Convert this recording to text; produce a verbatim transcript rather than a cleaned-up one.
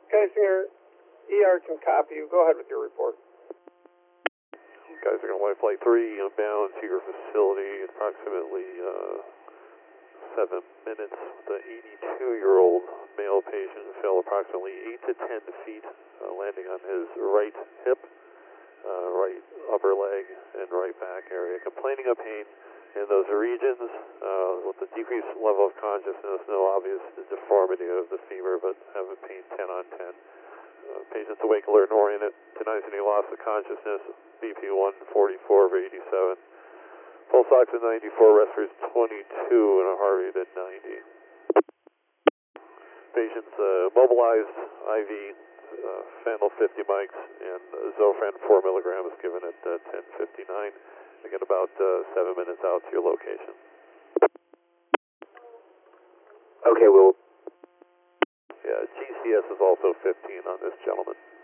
Geisinger, E R can copy you. Go ahead with your report. Geisinger Life Flight three, bound to your facility approximately uh, seven minutes. The eighty-two-year-old male patient fell approximately eight to ten feet, uh, landing on his right hip, uh, right upper leg, and right back area. Complaining of pain in those regions uh, with a decreased level of consciousness, no obvious deformity of the femur, but having pain ten on ten. Uh, patient's awake, alert, and oriented. Denies any loss of consciousness. B P one forty-four over eighty-seven. Pulse ox at ninety-four, respirator twenty-two, and a heart rate at ninety. Patient's uh, mobilized, I V, uh, Fentanyl fifty mics, and uh, Zofran four milligrams given at uh, ten fifty-nine. Again, about uh, seven minutes out to your location. Okay, we'll... Yeah, G C S is also fifteen on this gentleman.